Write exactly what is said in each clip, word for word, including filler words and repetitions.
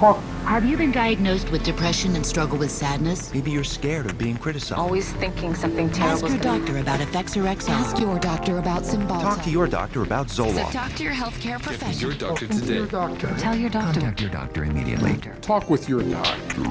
talk. Have you been diagnosed with depression and struggle with sadness? Maybe you're scared of being criticized. Always thinking something terrible. Ask your doctor about Effexor X R. Ask your doctor about Cymbalta. Talk to your doctor about Zoloft. So talk to your healthcare professional. Your doctor Talk today. Your doctor. Tell your doctor. Contact your doctor immediately. Talk with your doctor.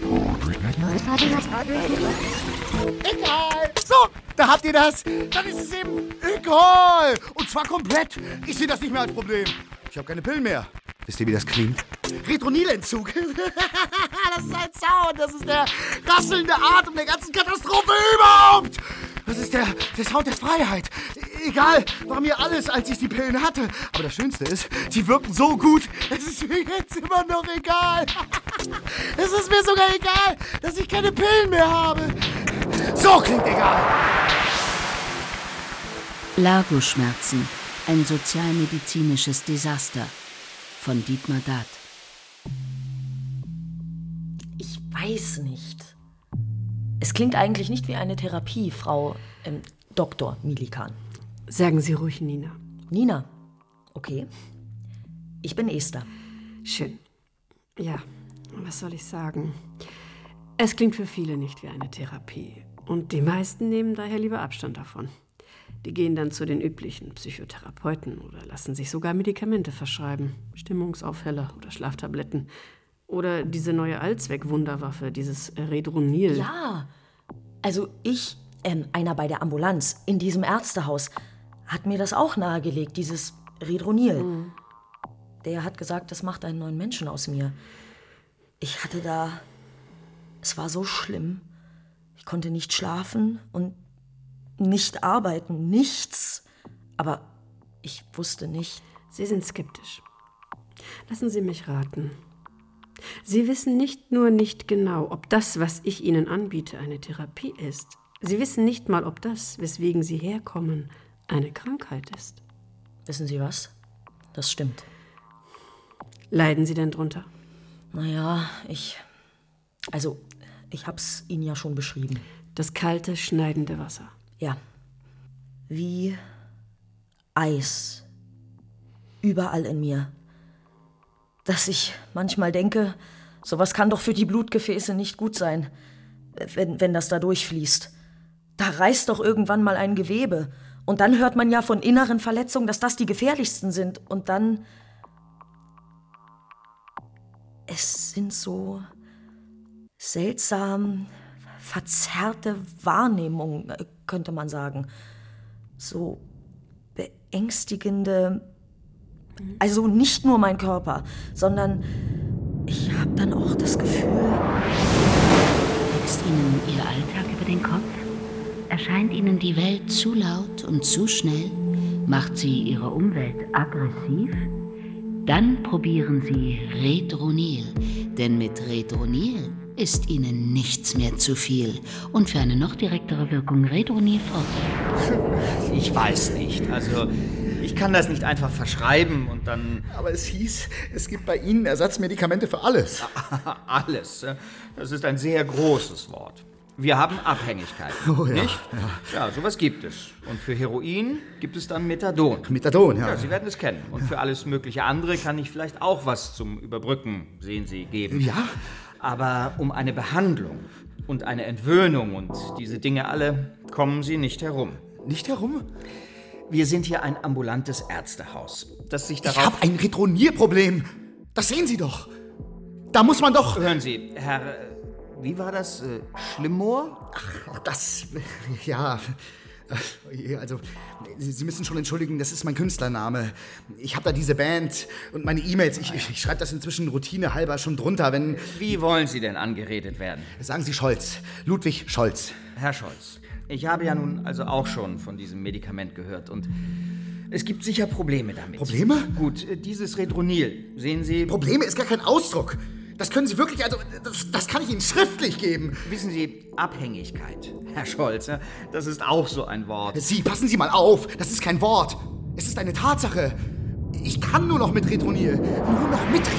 Egal! So, da habt ihr das. Dann ist es eben egal. Und zwar komplett. Ich sehe das nicht mehr als Problem. Ich habe keine Pillen mehr. Wisst ihr, wie das klingt? Retronil-Entzug. Das ist ein Sound. Das ist der rasselnde Atem der ganzen Katastrophe überhaupt. Das ist der, der Sound der Freiheit. Egal, war mir alles, als ich die Pillen hatte. Aber das Schönste ist, die wirken so gut. Es ist mir jetzt immer noch egal. Es ist mir sogar egal, dass ich keine Pillen mehr habe. So klingt egal. Largo-Schmerzen. Ein sozialmedizinisches Desaster. Von Dietmar Dath. Ich weiß nicht. Es klingt eigentlich nicht wie eine Therapie, Frau ähm, Doktor Milikan. Sagen Sie ruhig Nina. Nina? Okay. Ich bin Esther. Schön. Ja, was soll ich sagen? Es klingt für viele nicht wie eine Therapie. Und die meisten nehmen daher lieber Abstand davon. Die gehen dann zu den üblichen Psychotherapeuten oder lassen sich sogar Medikamente verschreiben. Stimmungsaufheller oder Schlaftabletten. Oder diese neue Allzweck-Wunderwaffe, dieses Redronil. Ja, also ich, ähm, einer bei der Ambulanz in diesem Ärztehaus, hat mir das auch nahegelegt, dieses Redronil. Mhm. Der hat gesagt, das macht einen neuen Menschen aus mir. Ich hatte da... Es war so schlimm. Ich konnte nicht schlafen und nicht arbeiten, nichts. Aber ich wusste nicht. Sie sind skeptisch. Lassen Sie mich raten. Sie wissen nicht nur nicht genau, ob das, was ich Ihnen anbiete, eine Therapie ist. Sie wissen nicht mal, ob das, weswegen Sie herkommen, eine Krankheit ist. Wissen Sie was? Das stimmt. Leiden Sie denn drunter? Naja, ich... Also, ich hab's Ihnen ja schon beschrieben. Das kalte, schneidende Wasser. Ja. Wie Eis. Überall in mir. Dass ich manchmal denke, sowas kann doch für die Blutgefäße nicht gut sein, wenn, wenn das da durchfließt. Da reißt doch irgendwann mal ein Gewebe. Und dann hört man ja von inneren Verletzungen, dass das die gefährlichsten sind. Und dann... Es sind so seltsam verzerrte Wahrnehmungen, könnte man sagen. So beängstigende... Also nicht nur mein Körper, sondern ich habe dann auch das Gefühl... Wächst Ihnen Ihr Alltag über den Kopf? Erscheint Ihnen die Welt zu laut und zu schnell? Macht sie Ihre Umwelt aggressiv? Dann probieren Sie Redronil, denn mit Redronil ist Ihnen nichts mehr zu viel. Und für eine noch direktere Wirkung Redronil fort. Ich weiß nicht, also ich kann das nicht einfach verschreiben und dann... Aber es hieß, es gibt bei Ihnen Ersatzmedikamente für alles. Alles, das ist ein sehr großes Wort. Wir haben Abhängigkeiten, oh, ja, nicht? Ja. ja, sowas gibt es. Und für Heroin gibt es dann Methadon. Methadon, ja. Ja, Sie werden es kennen. Und für alles mögliche andere kann ich vielleicht auch was zum Überbrücken, sehen Sie, geben. Ja. Aber um eine Behandlung und eine Entwöhnung und diese Dinge alle kommen Sie nicht herum. Nicht herum? Wir sind hier ein ambulantes Ärztehaus, das sich darauf... Ich habe ein Retronierproblem. Das sehen Sie doch. Da muss man doch... Hören Sie, Herr... Wie war das? Äh, Schlimmmoor? Ach, das... Ja... Also, Sie müssen schon entschuldigen, das ist mein Künstlername. Ich habe da diese Band und meine E-Mails. Ich, ich, ich schreibe das inzwischen routinehalber schon drunter, wenn... Wie wollen Sie denn angeredet werden? Sagen Sie Scholz. Ludwig Scholz. Herr Scholz, ich habe ja nun also auch schon von diesem Medikament gehört und es gibt sicher Probleme damit. Probleme? Gut, dieses Redronil, sehen Sie... Probleme ist gar kein Ausdruck. Das können Sie wirklich, also, das, das kann ich Ihnen schriftlich geben. Wissen Sie, Abhängigkeit, Herr Scholz, das ist auch so ein Wort. Sie, passen Sie mal auf, das ist kein Wort. Es ist eine Tatsache. Ich kann nur noch mit Redronil. Nur noch mit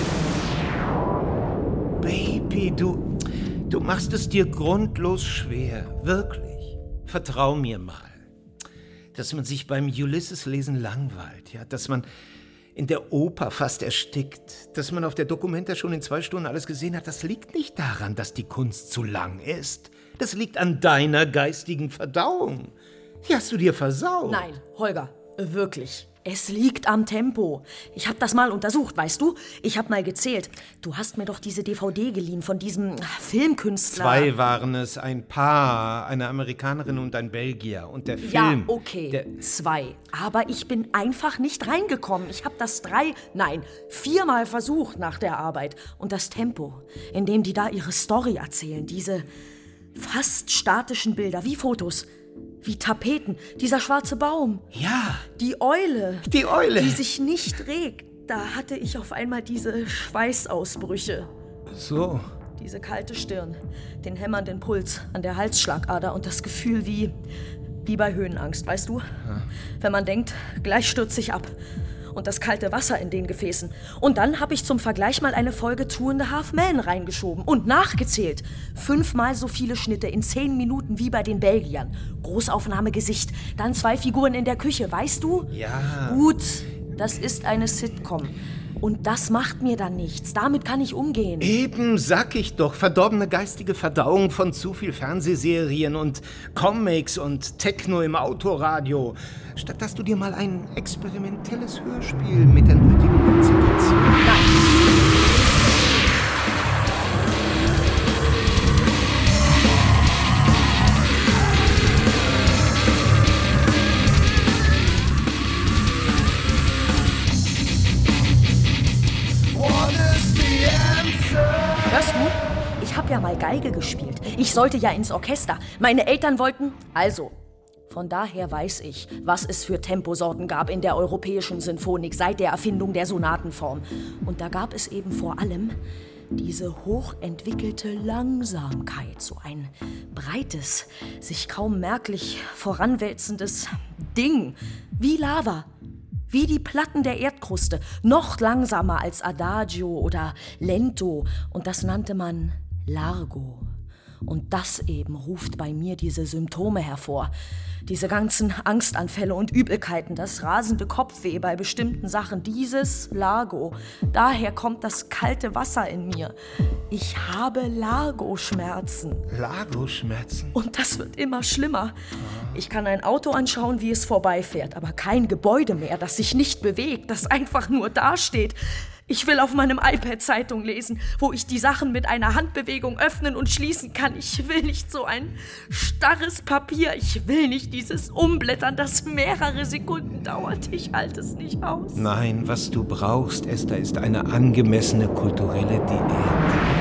Redronil. Baby, du, du machst es dir grundlos schwer. Wirklich. Vertrau mir mal. Dass man sich beim Ulysses-Lesen langweilt, ja, dass man in der Oper fast erstickt. Dass man auf der Documenta schon in zwei Stunden alles gesehen hat, das liegt nicht daran, dass die Kunst zu lang ist. Das liegt an deiner geistigen Verdauung. Die hast du dir versaut. Nein, Holger, wirklich. Es liegt am Tempo. Ich hab das mal untersucht, weißt du? Ich hab mal gezählt. Du hast mir doch diese D V D geliehen von diesem Filmkünstler. Zwei waren es, ein Paar, eine Amerikanerin und ein Belgier. Und der Film... Ja, okay, der zwei. Aber ich bin einfach nicht reingekommen. Ich hab das drei, nein, viermal versucht nach der Arbeit. Und das Tempo, in dem die da ihre Story erzählen, diese fast statischen Bilder, wie Fotos, wie Tapeten, dieser schwarze Baum. Ja. Die Eule. Die Eule. Die sich nicht regt. Da hatte ich auf einmal diese Schweißausbrüche. So. Diese kalte Stirn, den hämmernden Puls an der Halsschlagader und das Gefühl wie, wie bei Höhenangst, weißt du? Ja. Wenn man denkt, gleich stürzt sich ab. Und das kalte Wasser in den Gefäßen. Und dann habe ich zum Vergleich mal eine Folge Two and a Half Men reingeschoben und nachgezählt. Fünfmal so viele Schnitte in zehn Minuten wie bei den Belgiern. Großaufnahme Gesicht, dann zwei Figuren in der Küche, weißt du? Ja. Gut, das ist eine Sitcom. Und das macht mir dann nichts. Damit kann ich umgehen. Eben, sag ich doch. Verdorbene geistige Verdauung von zu viel Fernsehserien und Comics und Techno im Autoradio. Statt dass du dir mal ein experimentelles Hörspiel mit der nötigen Konzentration... Nein. Hörst du? Ich habe ja mal Geige gespielt. Ich sollte ja ins Orchester. Meine Eltern wollten... Also, von daher weiß ich, was es für Temposorten gab in der europäischen Sinfonik seit der Erfindung der Sonatenform. Und da gab es eben vor allem diese hochentwickelte Langsamkeit. So ein breites, sich kaum merklich voranwälzendes Ding. Wie Lava. Wie die Platten der Erdkruste, noch langsamer als Adagio oder Lento. Und das nannte man Largo. Und das eben ruft bei mir diese Symptome hervor. Diese ganzen Angstanfälle und Übelkeiten, das rasende Kopfweh bei bestimmten Sachen, dieses Largo. Daher kommt das kalte Wasser in mir. Ich habe Largo-Schmerzen. Largo-Schmerzen? Und das wird immer schlimmer. Ich kann ein Auto anschauen, wie es vorbeifährt, aber kein Gebäude mehr, das sich nicht bewegt, das einfach nur dasteht. Ich will auf meinem iPad Zeitung lesen, wo ich die Sachen mit einer Handbewegung öffnen und schließen kann. Ich will nicht so ein starres Papier. Ich will nicht dieses Umblättern, das mehrere Sekunden dauert. Ich halte es nicht aus. Nein, was du brauchst, Esther, ist eine angemessene kulturelle Diät.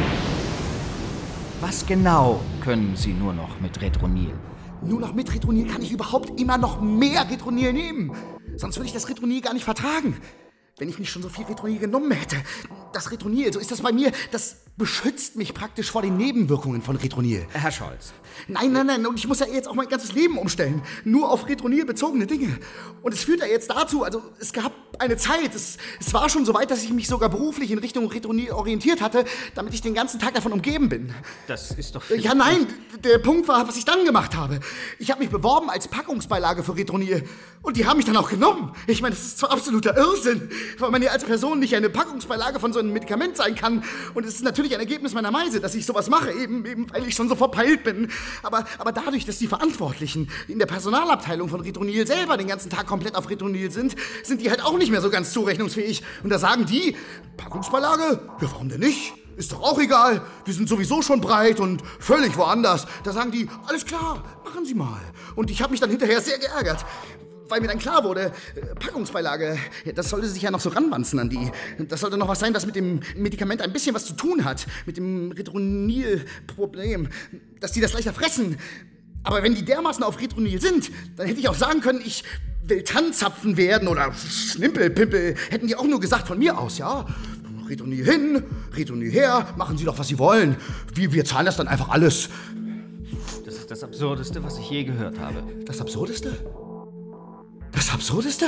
Was genau können Sie nur noch mit Retronil? Nur noch mit Retronil kann ich überhaupt immer noch mehr Retronil nehmen. Sonst würde ich das Retronil gar nicht vertragen. Wenn ich nicht schon so viel Retronil genommen hätte. Das Retronil, so ist das bei mir, das beschützt mich praktisch vor den Nebenwirkungen von Retronil. Herr Scholz. Nein, nein, nein, und ich muss ja jetzt auch mein ganzes Leben umstellen. Nur auf Retronil bezogene Dinge. Und es führt ja jetzt dazu, also es gab eine Zeit, es, es war schon so weit, dass ich mich sogar beruflich in Richtung Retronil orientiert hatte, damit ich den ganzen Tag davon umgeben bin. Das ist doch... Ja, nein, der Punkt war, was ich dann gemacht habe. Ich habe mich beworben als Packungsbeilage für Retronil. Und die haben mich dann auch genommen. Ich meine, das ist zwar absoluter Irrsinn, weil man ja als Person nicht eine Packungsbeilage von so einem Medikament sein kann. Und es ist natürlich ein Ergebnis meiner Meise, dass ich sowas mache, eben, eben weil ich schon so verpeilt bin. Aber, aber dadurch, dass die Verantwortlichen in der Personalabteilung von Retronil selber den ganzen Tag komplett auf Retronil sind, sind die halt auch nicht mehr so ganz zurechnungsfähig. Und da sagen die, Packungsbeilage? Ja, warum denn nicht? Ist doch auch egal. Die sind sowieso schon breit und völlig woanders. Da sagen die, alles klar, machen Sie mal. Und ich habe mich dann hinterher sehr geärgert. Weil mir dann klar wurde, Packungsbeilage, das sollte sich ja noch so ranwanzen an die. Das sollte noch was sein, das mit dem Medikament ein bisschen was zu tun hat. Mit dem Retronil-Problem. Dass die das leichter fressen. Aber wenn die dermaßen auf Retronil sind, dann hätte ich auch sagen können, ich will Tannzapfen werden oder Schnimpelpimpel. Hätten die auch nur gesagt von mir aus, ja. Retronil hin, Retronil her, machen Sie doch, was Sie wollen. Wir, wir zahlen das dann einfach alles. Das ist das Absurdeste, was ich je gehört habe. Das Absurdeste? Das Absurdeste?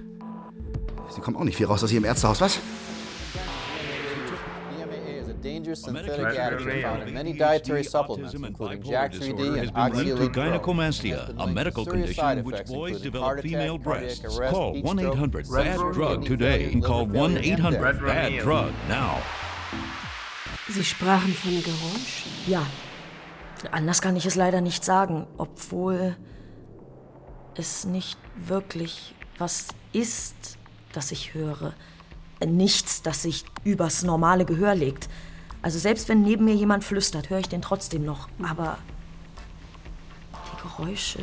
Sie kommen auch nicht viel raus aus Ihrem Ärztehaus, was? major synthetic additive found in many dietary supplements, including Jack three D and Oxyelite Pro. Gynecomastia, a medical condition which boys develop female breasts. Call one eight hundred bad drug today. Call one eight hundred bad drug now. Sie sprachen von Geräusch? Ja. Anders kann ich es leider nicht sagen, obwohl es nicht wirklich was ist, das ich höre. Nichts, das sich übers normale Gehör legt. Also selbst wenn neben mir jemand flüstert, höre ich den trotzdem noch. Aber die Geräusche...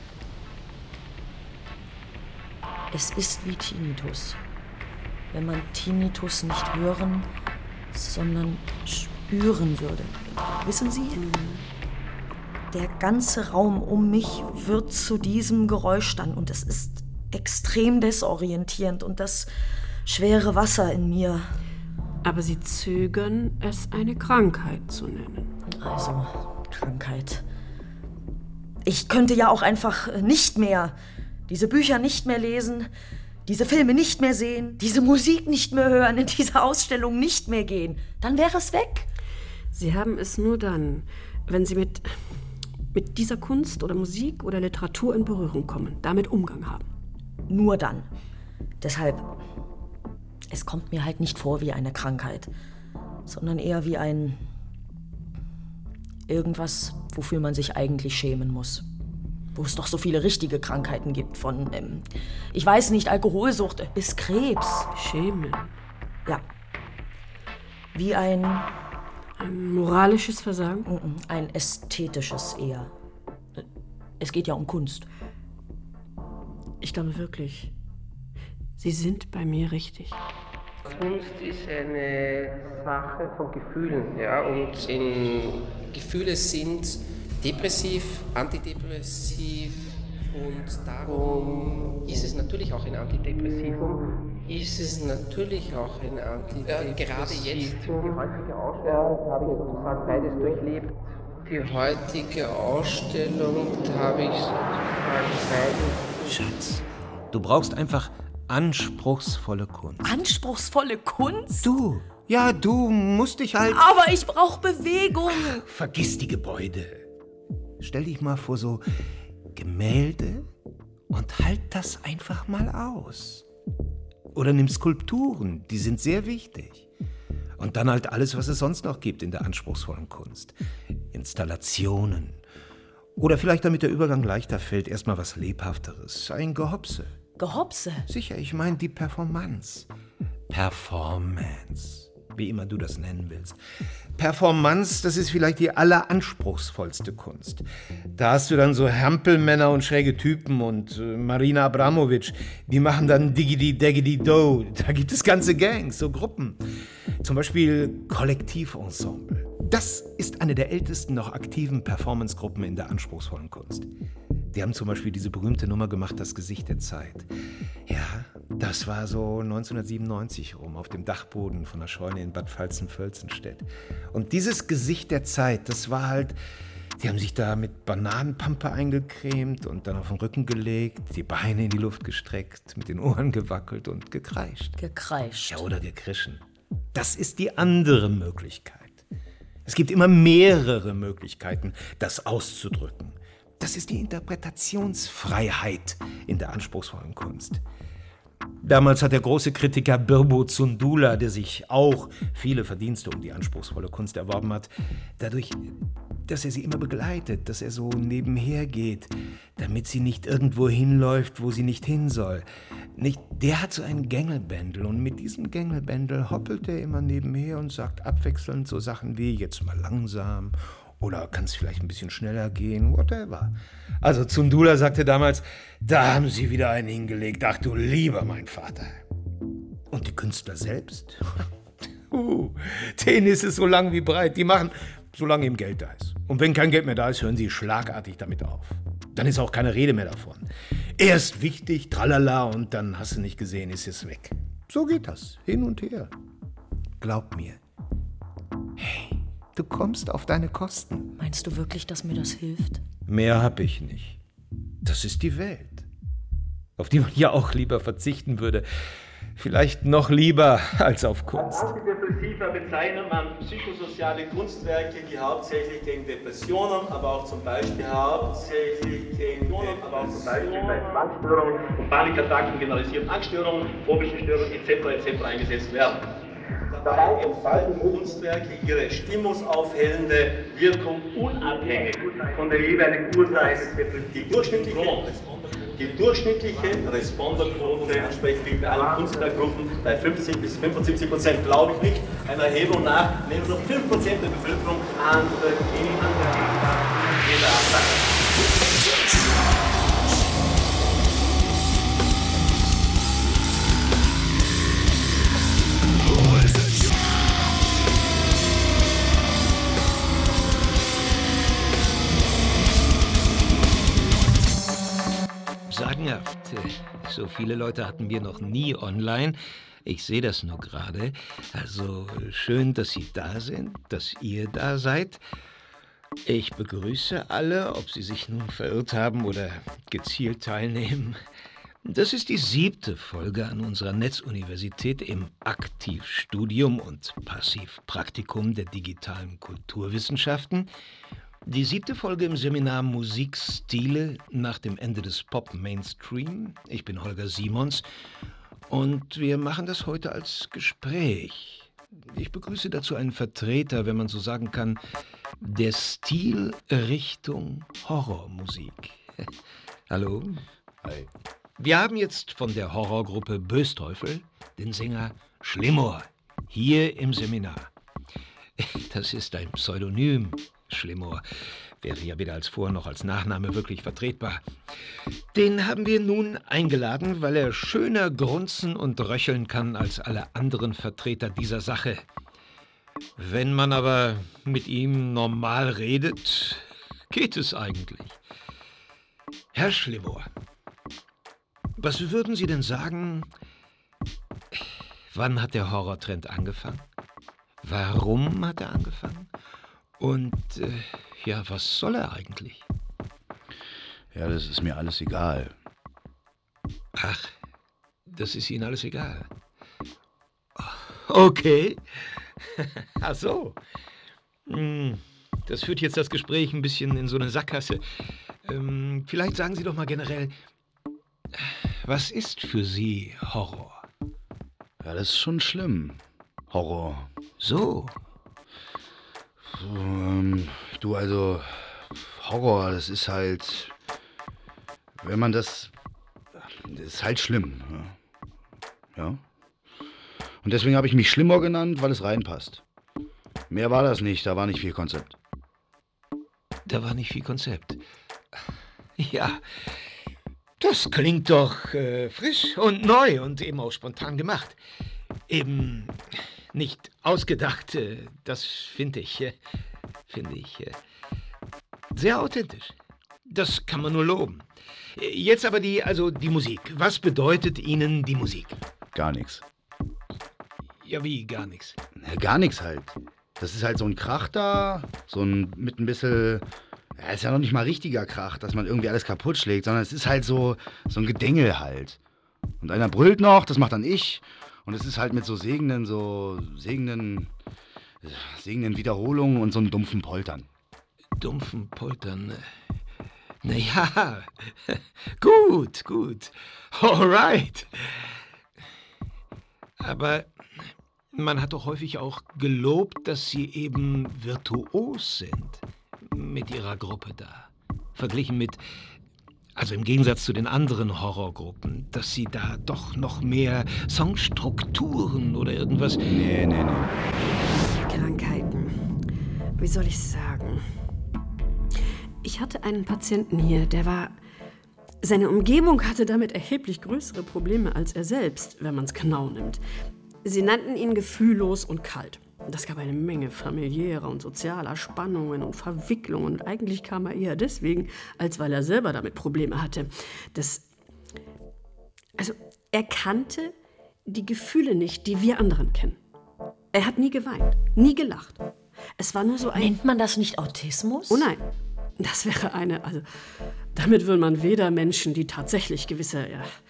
Es ist wie Tinnitus. Wenn man Tinnitus nicht hören, sondern spüren würde. Wissen Sie? Der ganze Raum um mich wird zu diesem Geräusch dann und es ist extrem desorientierend und das schwere Wasser in mir. Aber Sie zögern, es eine Krankheit zu nennen. Also, Krankheit. Ich könnte ja auch einfach nicht mehr, diese Bücher nicht mehr lesen, diese Filme nicht mehr sehen, diese Musik nicht mehr hören, in diese Ausstellung nicht mehr gehen. Dann wäre es weg. Sie haben es nur dann, wenn Sie mit, mit dieser Kunst oder Musik oder Literatur in Berührung kommen, damit Umgang haben. Nur dann. Deshalb, es kommt mir halt nicht vor wie eine Krankheit, sondern eher wie ein irgendwas, wofür man sich eigentlich schämen muss. Wo es doch so viele richtige Krankheiten gibt, von, ähm, ich weiß nicht, Alkoholsucht bis Krebs. Schämen? Ja. Wie ein... Ein moralisches Versagen? Ein ästhetisches eher. Es geht ja um Kunst. Ich glaube wirklich, Sie sind bei mir richtig. Kunst ist eine Sache von Gefühlen, ja, und in Gefühle sind depressiv, antidepressiv und darum ist es natürlich auch ein Antidepressivum, ist es natürlich auch ein Antidepressivum. Ja, gerade jetzt, die heutige Ausstellung, habe ich sozusagen beides durchlebt. Die heutige Ausstellung, da habe ich sozusagen beides. Schatz, du brauchst einfach anspruchsvolle Kunst. Anspruchsvolle Kunst? Du, ja, du musst dich halt... Aber ich brauche Bewegung. Ach, vergiss die Gebäude. Stell dich mal vor so Gemälde und halt das einfach mal aus. Oder nimm Skulpturen, die sind sehr wichtig. Und dann halt alles, was es sonst noch gibt in der anspruchsvollen Kunst. Installationen. Oder vielleicht, damit der Übergang leichter fällt, erstmal was Lebhafteres. Ein Gehopse. Gehopse? Sicher, ich meine die Performance. Performance. Wie immer du das nennen willst. Performance, das ist vielleicht die alleranspruchsvollste Kunst. Da hast du dann so Hampelmänner und schräge Typen und äh, Marina Abramovic, die machen dann Diggity Daggity Do. Da gibt es ganze Gangs, so Gruppen. Zum Beispiel Kollektivensemble. Das ist eine der ältesten noch aktiven Performancegruppen in der anspruchsvollen Kunst. Die haben zum Beispiel diese berühmte Nummer gemacht, Das Gesicht der Zeit. Ja, das war so neunzehnhundertsiebenundneunzig rum, auf dem Dachboden von der Scheune in Bad Pfalzen-Völzenstedt. Und dieses Gesicht der Zeit, das war halt, die haben sich da mit Bananenpampe eingecremt und dann auf den Rücken gelegt, die Beine in die Luft gestreckt, mit den Ohren gewackelt und gekreischt. Gekreischt. Ja, oder gekrischen. Das ist die andere Möglichkeit. Es gibt immer mehrere Möglichkeiten, das auszudrücken. Das ist die Interpretationsfreiheit in der anspruchsvollen Kunst. Damals hat der große Kritiker Birbo Zundula, der sich auch viele Verdienste um die anspruchsvolle Kunst erworben hat, dadurch, dass er sie immer begleitet, dass er so nebenher geht, damit sie nicht irgendwo hinläuft, wo sie nicht hin soll. Nicht, der hat so einen Gängelbändel und mit diesem Gängelbändel hoppelt er immer nebenher und sagt abwechselnd so Sachen wie jetzt mal langsam oder kann es vielleicht ein bisschen schneller gehen, whatever. Also Zundula sagte damals, da haben sie wieder einen hingelegt, ach du lieber mein Vater. Und die Künstler selbst? uh, denen ist es so lang wie breit, die machen, solange ihm Geld da ist. Und wenn kein Geld mehr da ist, hören sie schlagartig damit auf. Dann ist auch keine Rede mehr davon. Erst wichtig, tralala, und dann hast du nicht gesehen, ist es weg. So geht das, hin und her. Glaub mir. Hey. Du kommst auf deine Kosten. Meinst du wirklich, dass mir das hilft? Mehr hab ich nicht. Das ist die Welt, auf die man ja auch lieber verzichten würde. Vielleicht noch lieber als auf Kunst. Antidepressiva bezeichnet man psychosoziale Kunstwerke, die hauptsächlich gegen Depressionen, aber auch zum Beispiel hauptsächlich gegen Depressionen, aber auch zum Beispiel bei Zwangsstörungen und Panikattacken, generalisierten Angststörungen, phobischen Störungen et cetera et cetera eingesetzt werden. Dabei entfalten Kunstwerke ihre stimmungsaufhellende Wirkung unabhängig von der jeweiligen Ursache. Die durchschnittliche, die durchschnittliche Responderquote entspricht bei allen Kunstwerkgruppen bei fünfzig bis fünfundsiebzig Prozent, glaube ich nicht. Einer Erhebung nach nehmen nur fünf Prozent der Bevölkerung an der jeder Anlage. Sagenhaft. So viele Leute hatten wir noch nie online. Ich sehe das nur gerade. Also schön, dass Sie da sind, dass ihr da seid. Ich begrüße alle, ob sie sich nun verirrt haben oder gezielt teilnehmen. Das ist die siebte Folge an unserer Netzuniversität im Aktivstudium und Passivpraktikum der digitalen Kulturwissenschaften. Die siebte Folge im Seminar Musikstile nach dem Ende des Pop-Mainstream. Ich bin Holger Simons und wir machen das heute als Gespräch. Ich begrüße dazu einen Vertreter, wenn man so sagen kann, der Stilrichtung Horrormusik. Hallo. Hi. Wir haben jetzt von der Horrorgruppe Bösteufel den Sänger Schlimmor hier im Seminar. Das ist ein Pseudonym. Schlimmor wäre ja weder als Vor- noch als Nachname wirklich vertretbar. Den haben wir nun eingeladen, weil er schöner grunzen und röcheln kann als alle anderen Vertreter dieser Sache. Wenn man aber mit ihm normal redet, geht es eigentlich. Herr Schlimmor, was würden Sie denn sagen, wann hat der Horrortrend angefangen? Warum hat er angefangen? Und, äh, ja, was soll er eigentlich? Ja, das ist mir alles egal. Ach, das ist Ihnen alles egal. Okay. Ach so. Das führt jetzt das Gespräch ein bisschen in so eine Sackgasse. Ähm, vielleicht sagen Sie doch mal generell, was ist für Sie Horror? Ja, das ist schon schlimm. Horror. So. Ähm, du, also, Horror, das ist halt, wenn man das, das ist halt schlimm. Ja. ja. Und deswegen habe ich mich Schlimmor genannt, weil es reinpasst. Mehr war das nicht, da war nicht viel Konzept. Da war nicht viel Konzept. Ja, das klingt doch äh, frisch und neu und eben auch spontan gemacht. Eben nicht ausgedacht, äh, das finde ich, äh, finde ich äh, sehr authentisch. Das kann man nur loben. Jetzt aber die, also die Musik. Was bedeutet Ihnen die Musik? Gar nichts. Ja, wie gar nichts? Ja, gar nichts halt. Das ist halt so ein Krach da, so ein mit ein bisschen, ja, ist ja noch nicht mal richtiger Krach, dass man irgendwie alles kaputt schlägt, sondern es ist halt so, so ein Gedengel halt. Und einer brüllt noch, das macht dann ich. Und es ist halt mit so segenden, so segenden, segenden Wiederholungen und so einem dumpfen Poltern. Dumpfen Poltern? Naja, gut, gut. Alright. Aber man hat doch häufig auch gelobt, dass Sie eben virtuos sind mit Ihrer Gruppe da. Verglichen mit, also im Gegensatz zu den anderen Horrorgruppen, dass Sie da doch noch mehr Songstrukturen oder irgendwas... Nee, nee, nee. Krankheiten. Wie soll ich sagen? Ich hatte einen Patienten hier, der war... Seine Umgebung hatte damit erheblich größere Probleme als er selbst, wenn man es genau nimmt. Sie nannten ihn gefühllos und kalt. Das gab eine Menge familiärer und sozialer Spannungen und Verwicklungen. Und eigentlich kam er eher deswegen, als weil er selber damit Probleme hatte. Das, also, er kannte die Gefühle nicht, die wir anderen kennen. Er hat nie geweint, nie gelacht. Es war nur so ein... Nennt man das nicht Autismus? Oh nein, das wäre eine... Also, damit würde man weder Menschen, die tatsächlich gewisse ja,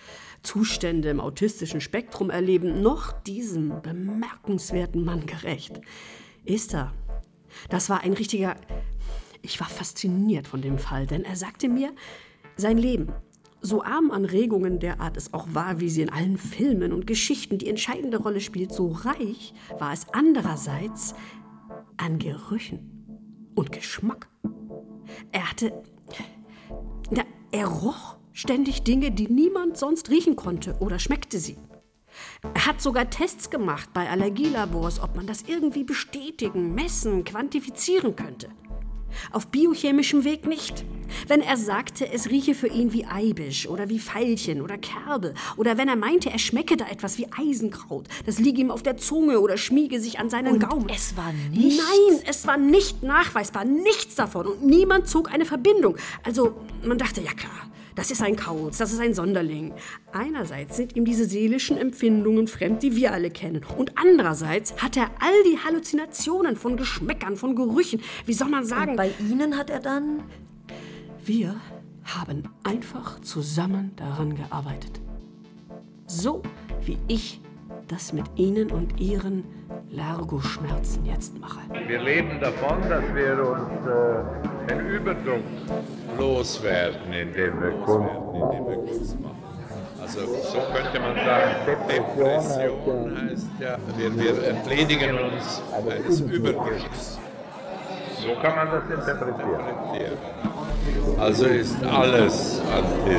Zustände im autistischen Spektrum erleben, noch diesem bemerkenswerten Mann gerecht. Esther, das war ein richtiger... Ich war fasziniert von dem Fall, denn er sagte mir, sein Leben, so arm an Regungen derart es auch war, wie sie in allen Filmen und Geschichten die entscheidende Rolle spielt, so reich war es andererseits an Gerüchen und Geschmack. Er hatte... Na, er roch ständig Dinge, die niemand sonst riechen konnte oder schmeckte sie. Er hat sogar Tests gemacht bei Allergielabors, ob man das irgendwie bestätigen, messen, quantifizieren könnte. Auf biochemischem Weg nicht. Wenn er sagte, es rieche für ihn wie Eibisch oder wie Veilchen oder Kerbe, oder wenn er meinte, er schmecke da etwas wie Eisenkraut, das liege ihm auf der Zunge oder schmiege sich an seinen Und Gaumen. es war nichts? Nein, es war nicht nachweisbar, nichts davon, und niemand zog eine Verbindung. Also, man dachte, ja klar, das ist ein Kauz, das ist ein Sonderling. Einerseits sind ihm diese seelischen Empfindungen fremd, die wir alle kennen. Und andererseits hat er all die Halluzinationen von Geschmäckern, von Gerüchen. Wie soll man sagen? Und bei Ihnen hat er dann... Wir haben einfach zusammen daran gearbeitet. So wie ich das mit Ihnen und Ihren Largo-Schmerzen jetzt mache. Wir leben davon, dass wir uns äh, den Überdruck loswerden, indem wir Kunst machen. Also so könnte man sagen, Depression heißt ja, wir, wir entledigen uns eines Überdrucks. So kann man das interpretieren. Also ist alles Antill.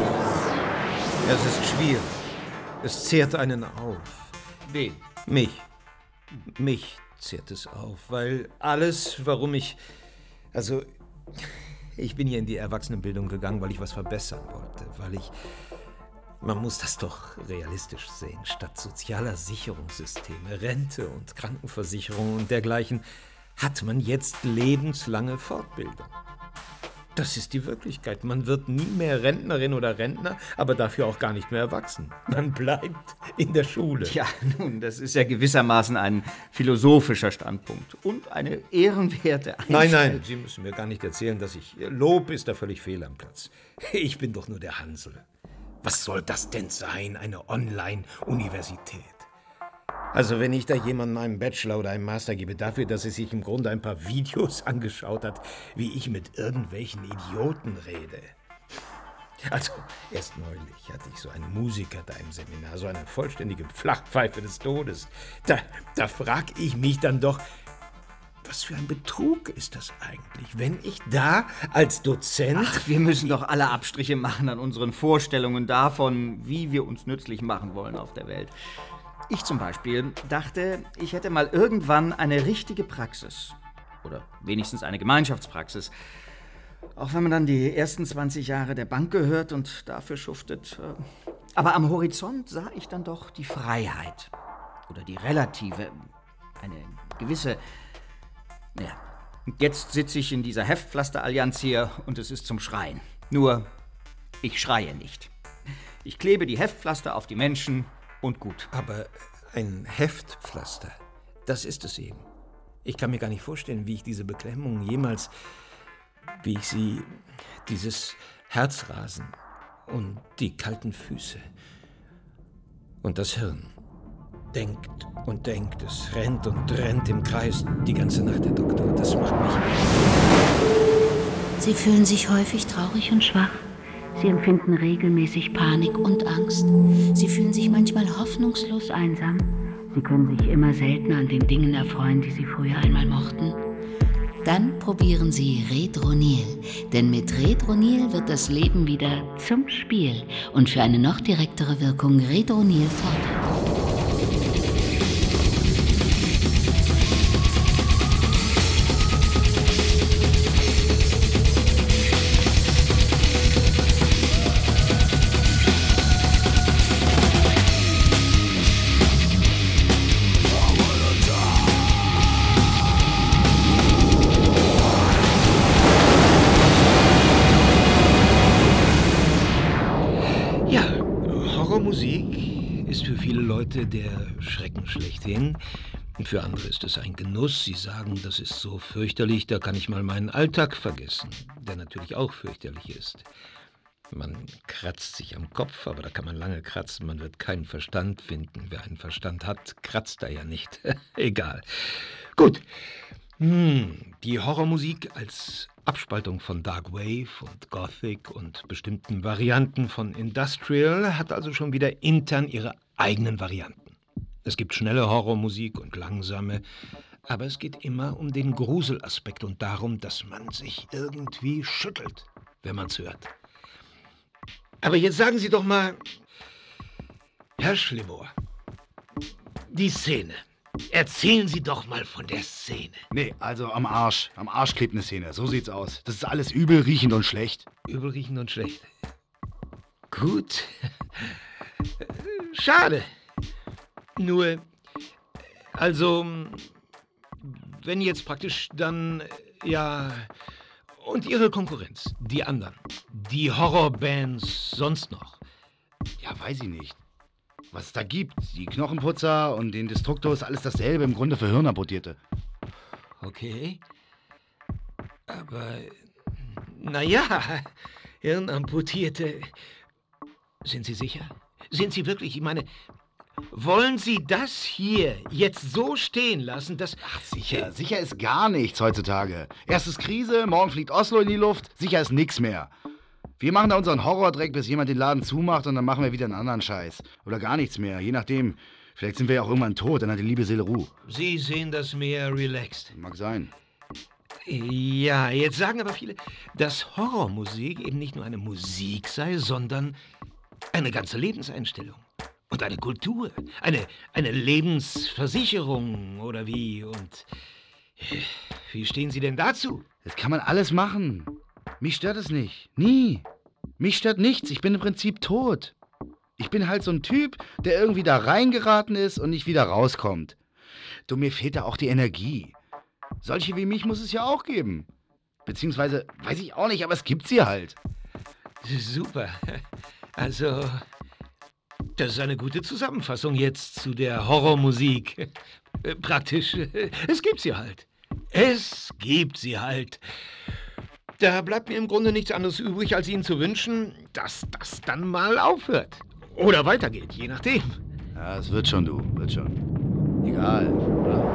Es ist schwierig. Es zehrt einen auf. Wen? Mich. Mich zehrt es auf, weil alles, warum ich... Also, ich bin hier in die Erwachsenenbildung gegangen, weil ich was verbessern wollte, weil ich... Man muss das doch realistisch sehen. Statt sozialer Sicherungssysteme, Rente und Krankenversicherung und dergleichen, hat man jetzt lebenslange Fortbildung. Das ist die Wirklichkeit. Man wird nie mehr Rentnerin oder Rentner, aber dafür auch gar nicht mehr erwachsen. Man bleibt in der Schule. Ja, nun, das ist ja gewissermaßen ein philosophischer Standpunkt und eine ehrenwerte Einstellung. Nein, nein, Sie müssen mir gar nicht erzählen, dass ich... Lob ist da völlig fehl am Platz. Ich bin doch nur der Hansel. Was soll das denn sein, eine Online-Universität? Also wenn ich da jemandem einen Bachelor oder einen Master gebe dafür, dass er sich im Grunde ein paar Videos angeschaut hat, wie ich mit irgendwelchen Idioten rede. Also erst neulich hatte ich so einen Musiker da im Seminar, so eine vollständige Flachpfeife des Todes. Da, da frag ich mich dann doch, was für ein Betrug ist das eigentlich, wenn ich da als Dozent... Ach, wir müssen doch alle Abstriche machen an unseren Vorstellungen davon, wie wir uns nützlich machen wollen auf der Welt. Ich zum Beispiel dachte, ich hätte mal irgendwann eine richtige Praxis. Oder wenigstens eine Gemeinschaftspraxis. Auch wenn man dann die ersten zwanzig Jahre der Bank gehört und dafür schuftet. Aber am Horizont sah ich dann doch die Freiheit. Oder die relative, eine gewisse... Ja, jetzt sitze ich in dieser Heftpflasterallianz hier und es ist zum Schreien. Nur, ich schreie nicht. Ich klebe die Heftpflaster auf die Menschen und gut. Aber ein Heftpflaster, das ist es eben. Ich kann mir gar nicht vorstellen, wie ich diese Beklemmung jemals, wie ich sie, dieses Herzrasen und die kalten Füße und das Hirn. Denkt und denkt, es rennt und rennt im Kreis die ganze Nacht, Herr Doktor. Das macht mich... Sie fühlen sich häufig traurig und schwach. Sie empfinden regelmäßig Panik und Angst. Sie fühlen sich manchmal hoffnungslos einsam. Sie können sich immer seltener an den Dingen erfreuen, die Sie früher einmal mochten. Dann probieren Sie Redronil, denn mit Redronil wird das Leben wieder zum Spiel und für eine noch direktere Wirkung Redronil fordert. Der Schrecken schlechthin. Und für andere ist es ein Genuss. Sie sagen, das ist so fürchterlich, da kann ich mal meinen Alltag vergessen, der natürlich auch fürchterlich ist. Man kratzt sich am Kopf, aber da kann man lange kratzen. Man wird keinen Verstand finden. Wer einen Verstand hat, kratzt er ja nicht. Egal. Gut. Hm, die Horrormusik als Abspaltung von Dark Wave und Gothic und bestimmten Varianten von Industrial hat also schon wieder intern ihre eigenen Varianten. Es gibt schnelle Horrormusik und langsame, aber es geht immer um den Gruselaspekt und darum, dass man sich irgendwie schüttelt, wenn man es hört. Aber jetzt sagen Sie doch mal, Herr Schlimmer, die Szene. Erzählen Sie doch mal von der Szene. Nee, also am Arsch. Am Arsch klebt eine Szene. So sieht's aus. Das ist alles übel riechend und schlecht. Übel riechend und schlecht. Gut. Schade. Nur, also, wenn jetzt praktisch dann, ja, und Ihre Konkurrenz, die anderen, die Horrorbands sonst noch. Ja, weiß ich nicht. Was es da gibt, die Knochenputzer und den Destruktor ist alles dasselbe, im Grunde für Hirnamputierte. Okay. Aber, naja, Hirnamputierte. Sind Sie sicher? Sind Sie wirklich, ich meine, wollen Sie das hier jetzt so stehen lassen, dass... Ach, sicher, sicher ist gar nichts heutzutage. Erst ist Krise, morgen fliegt Oslo in die Luft, sicher ist nix mehr. Wir machen da unseren Horrordreck, bis jemand den Laden zumacht und dann machen wir wieder einen anderen Scheiß. Oder gar nichts mehr, je nachdem. Vielleicht sind wir ja auch irgendwann tot, dann hat die liebe Seele Ruhe. Sie sehen das mehr relaxed. Mag sein. Ja, jetzt sagen aber viele, dass Horrormusik eben nicht nur eine Musik sei, sondern eine ganze Lebenseinstellung. Und eine Kultur, eine, eine Lebensversicherung oder wie. Und wie stehen Sie denn dazu? Das kann man alles machen. Mich stört es nicht. Nie. Mich stört nichts. Ich bin im Prinzip tot. Ich bin halt so ein Typ, der irgendwie da reingeraten ist und nicht wieder rauskommt. Du, mir fehlt da auch die Energie. Solche wie mich muss es ja auch geben. Beziehungsweise, weiß ich auch nicht, aber es gibt sie halt. Super. Also, das ist eine gute Zusammenfassung jetzt zu der Horrormusik. Praktisch, es gibt sie halt. Es gibt sie halt. Da bleibt mir im Grunde nichts anderes übrig, als Ihnen zu wünschen, dass das dann mal aufhört. Oder weitergeht, je nachdem. Ja, es wird schon, du, wird schon. Egal, oder?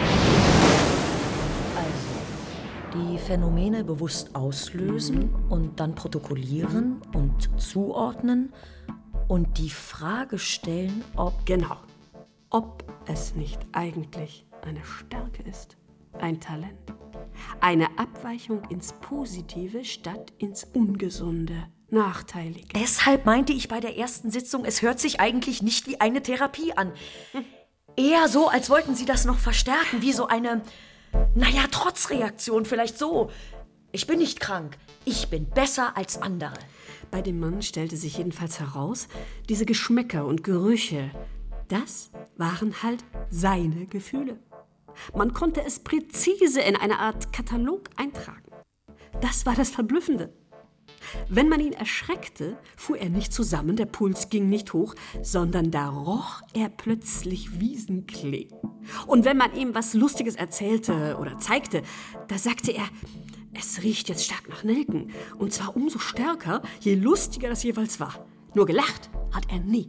Also, die Phänomene bewusst auslösen und dann protokollieren und zuordnen und die Frage stellen, ob... Genau. Ob es nicht eigentlich eine Stärke ist, ein Talent. Eine Abweichung ins Positive statt ins Ungesunde, Nachteilige. Deshalb meinte ich bei der ersten Sitzung, es hört sich eigentlich nicht wie eine Therapie an. Eher so, als wollten Sie das noch verstärken, wie so eine, naja, Trotzreaktion, vielleicht so. Ich bin nicht krank, ich bin besser als andere. Bei dem Mann stellte sich jedenfalls heraus, diese Geschmäcker und Gerüche, das waren halt seine Gefühle. Man konnte es präzise in eine Art Katalog eintragen. Das war das Verblüffende. Wenn man ihn erschreckte, fuhr er nicht zusammen, der Puls ging nicht hoch, sondern da roch er plötzlich Wiesenklee. Und wenn man ihm was Lustiges erzählte oder zeigte, da sagte er, es riecht jetzt stark nach Nelken. Und zwar umso stärker, je lustiger das jeweils war. Nur gelacht hat er nie.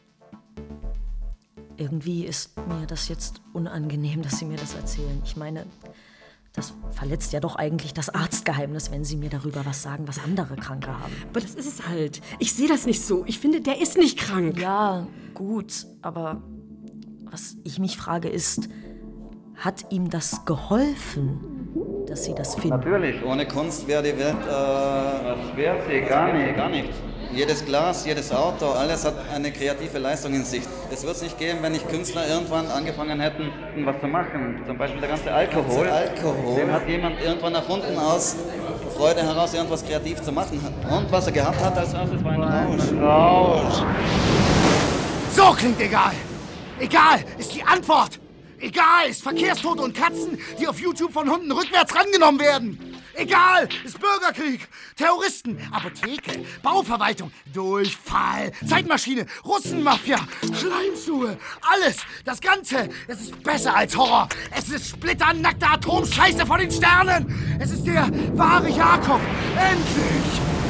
Irgendwie ist mir das jetzt unangenehm, dass Sie mir das erzählen. Ich meine, das verletzt ja doch eigentlich das Arztgeheimnis, wenn Sie mir darüber was sagen, was andere Kranke haben. Aber das ist es halt. Ich sehe das nicht so. Ich finde, der ist nicht krank. Ja, gut, aber was ich mich frage ist, hat ihm das geholfen, dass Sie das finden? Natürlich, ohne Kunst wäre die Welt... Äh, was wäre sie? Gar nicht. Gar nicht. Jedes Glas, jedes Auto, alles hat eine kreative Leistung in sich. Es wird es nicht geben, wenn nicht Künstler irgendwann angefangen hätten, was zu machen. Zum Beispiel der ganze Alkohol. Der ganze Alkohol. Den hat jemand irgendwann erfunden, aus Freude heraus irgendwas kreativ zu machen. Und was er gehabt hat als erstes war ein Rausch. Rausch. So klingt egal. Egal ist die Antwort. Egal ist Verkehrstote und Katzen, die auf YouTube von Hunden rückwärts rangenommen werden. Egal ist Bürgerkrieg, Terroristen, Apotheke, Bauverwaltung, Durchfall, Zeitmaschine, Russenmafia, Schleimschuhe, alles, das Ganze. Es ist besser als Horror. Es ist splitternackte Atomscheiße von den Sternen. Es ist der wahre Jakob. Endlich!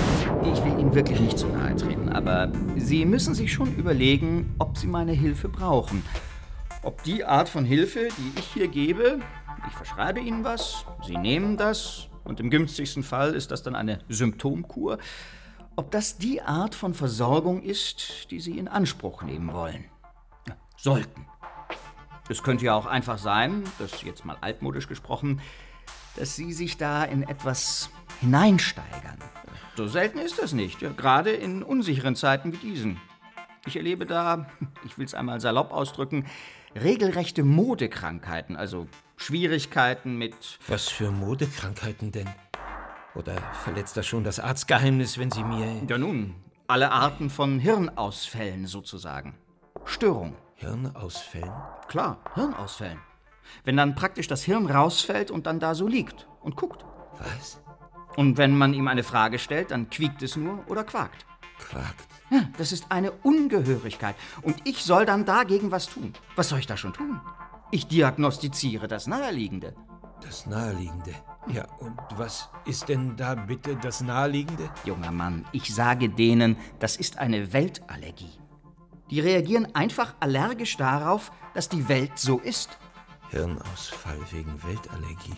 Ich will Ihnen wirklich nicht zu nahe treten, aber Sie müssen sich schon überlegen, ob Sie meine Hilfe brauchen. Ob die Art von Hilfe, die ich hier gebe, ich verschreibe Ihnen was, Sie nehmen das und im günstigsten Fall ist das dann eine Symptomkur, ob das die Art von Versorgung ist, die Sie in Anspruch nehmen wollen. Ja, sollten. Es könnte ja auch einfach sein, das jetzt mal altmodisch gesprochen, dass Sie sich da in etwas hineinsteigern. So selten ist das nicht, ja, gerade in unsicheren Zeiten wie diesen. Ich erlebe da, ich will es einmal salopp ausdrücken, regelrechte Modekrankheiten, also Schwierigkeiten mit... Was für Modekrankheiten denn? Oder verletzt das schon das Arztgeheimnis, wenn Sie mir... Ja nun, alle Arten von Hirnausfällen sozusagen. Störung. Hirnausfällen? Klar, Hirnausfällen. Wenn dann praktisch das Hirn rausfällt und dann da so liegt und guckt. Was? Und wenn man ihm eine Frage stellt, dann quiekt es nur oder quakt. Quakt? Ja, das ist eine Ungehörigkeit. Und ich soll dann dagegen was tun. Was soll ich da schon tun? Ich diagnostiziere das Naheliegende. Das Naheliegende? Ja, und was ist denn da bitte das Naheliegende? Junger Mann, ich sage denen, das ist eine Weltallergie. Die reagieren einfach allergisch darauf, dass die Welt so ist. Hirnausfall wegen Weltallergie.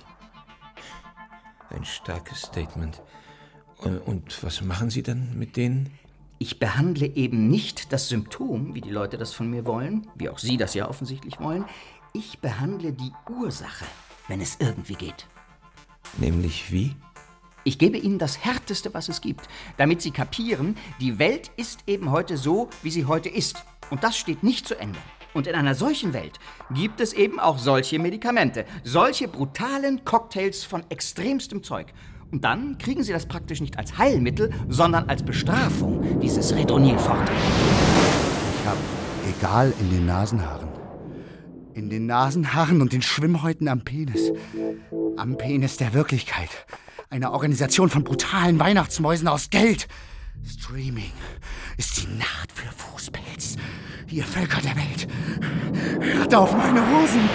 Ein starkes Statement. Und, und was machen Sie dann mit denen? Ich behandle eben nicht das Symptom, wie die Leute das von mir wollen, wie auch Sie das ja offensichtlich wollen. Ich behandle die Ursache, wenn es irgendwie geht. Nämlich wie? Ich gebe Ihnen das Härteste, was es gibt, damit Sie kapieren, die Welt ist eben heute so, wie sie heute ist. Und das steht nicht zu ändern. Und in einer solchen Welt gibt es eben auch solche Medikamente, solche brutalen Cocktails von extremstem Zeug. Und dann kriegen Sie das praktisch nicht als Heilmittel, sondern als Bestrafung, dieses Redronil Forte. Ich hab egal in den Nasenhaaren. In den Nasenhaaren und den Schwimmhäuten am Penis. Am Penis der Wirklichkeit. Eine Organisation von brutalen Weihnachtsmäusen aus Geld. Streaming ist die Nacht für Fußpilz. Ihr Völker der Welt. Hört auf meine Hosen.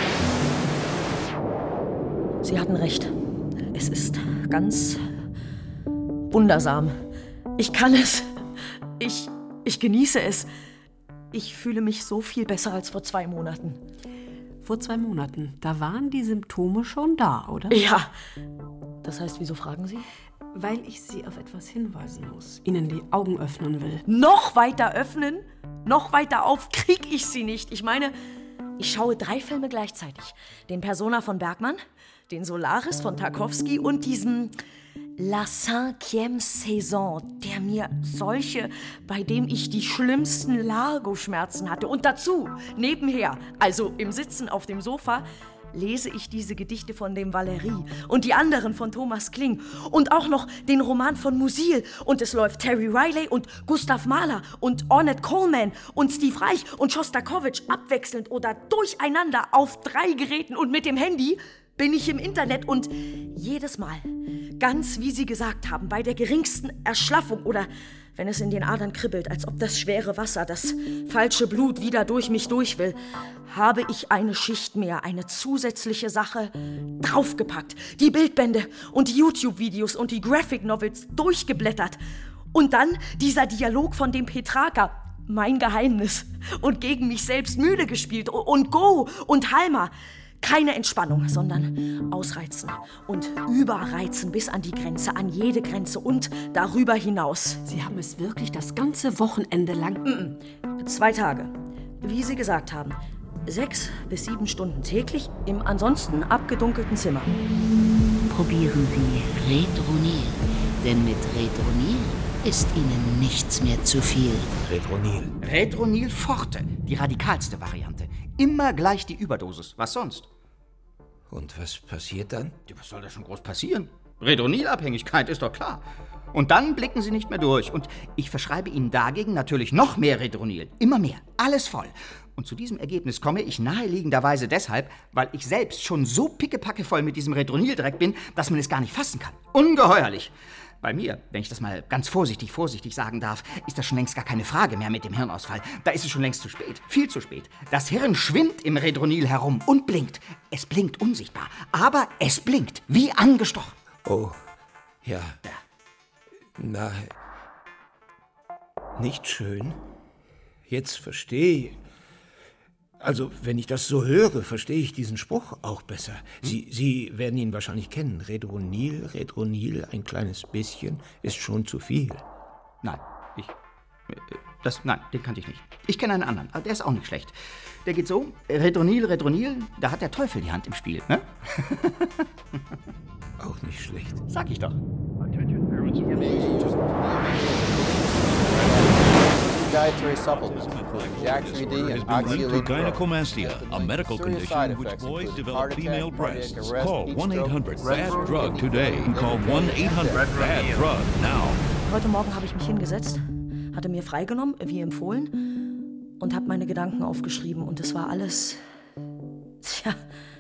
Sie hatten recht. Es ist ganz wundersam. Ich kann es. Ich, ich genieße es. Ich fühle mich so viel besser als vor zwei Monaten. Vor zwei Monaten, da waren die Symptome schon da, oder? Ja. Das heißt, wieso fragen Sie? Weil ich Sie auf etwas hinweisen muss, Ihnen die Augen öffnen will. Noch weiter öffnen? Noch weiter auf krieg ich Sie nicht. Ich meine, ich schaue drei Filme gleichzeitig. Den Persona von Bergmann, den Solaris von Tarkovsky und diesen La Cinquième Saison, der mir solche, bei dem ich die schlimmsten Largo-Schmerzen hatte. Und dazu, nebenher, also im Sitzen auf dem Sofa, lese ich diese Gedichte von dem Valery und die anderen von Thomas Kling und auch noch den Roman von Musil. Und es läuft Terry Riley und Gustav Mahler und Ornette Coleman und Steve Reich und Schostakowitsch abwechselnd oder durcheinander auf drei Geräten und mit dem Handy bin ich im Internet und jedes Mal, ganz wie Sie gesagt haben, bei der geringsten Erschlaffung oder wenn es in den Adern kribbelt, als ob das schwere Wasser, das falsche Blut wieder durch mich durch will, habe ich eine Schicht mehr, eine zusätzliche Sache draufgepackt, die Bildbände und die YouTube-Videos und die Graphic Novels durchgeblättert. Und dann dieser Dialog von dem Petrarca, mein Geheimnis, und gegen mich selbst müde gespielt und Go und Halma. Keine Entspannung, sondern ausreizen und überreizen bis an die Grenze, an jede Grenze und darüber hinaus. Sie haben es wirklich das ganze Wochenende lang? Mm-mm. Zwei Tage. Wie Sie gesagt haben, sechs bis sieben Stunden täglich im ansonsten abgedunkelten Zimmer. Probieren Sie Redronil, denn mit Redronil ist Ihnen nichts mehr zu viel. Redronil. Redronil Forte, die radikalste Variante. Immer gleich die Überdosis. Was sonst? Und was passiert dann? Ja, was soll da schon groß passieren? Redronilabhängigkeit ist doch klar. Und dann blicken Sie nicht mehr durch. Und ich verschreibe Ihnen dagegen natürlich noch mehr Redronil. Immer mehr. Alles voll. Und zu diesem Ergebnis komme ich naheliegenderweise deshalb, weil ich selbst schon so pickepackevoll mit diesem Redronil-Dreck bin, dass man es gar nicht fassen kann. Ungeheuerlich. Bei mir, wenn ich das mal ganz vorsichtig, vorsichtig sagen darf, ist das schon längst gar keine Frage mehr mit dem Hirnausfall. Da ist es schon längst zu spät. Viel zu spät. Das Hirn schwimmt im Redronil herum und blinkt. Es blinkt unsichtbar. Aber es blinkt. Wie angestochen. Oh, ja. Na, Nicht schön? Jetzt verstehe ich. Also, wenn ich das so höre, verstehe ich diesen Spruch auch besser. Sie, Sie werden ihn wahrscheinlich kennen. Redronil, Redronil, ein kleines bisschen ist schon zu viel. Nein, ich... Das, nein, den kannte ich nicht. Ich kenne einen anderen, der ist auch nicht schlecht. Der geht so, Redronil, Redronil, da hat der Teufel die Hand im Spiel, ne? Auch nicht schlecht. Sag ich doch. Dietary supplements, including Jack three D and Oxyelin to gynecomastia, a medical condition in which boys develop female breasts. Call one eight hundred bad drug today and call one eight hundred bad drug now. Heute Morgen habe ich mich hingesetzt, hatte mir freigenommen, wie empfohlen, und habe meine Gedanken aufgeschrieben. Und es war alles... Tja...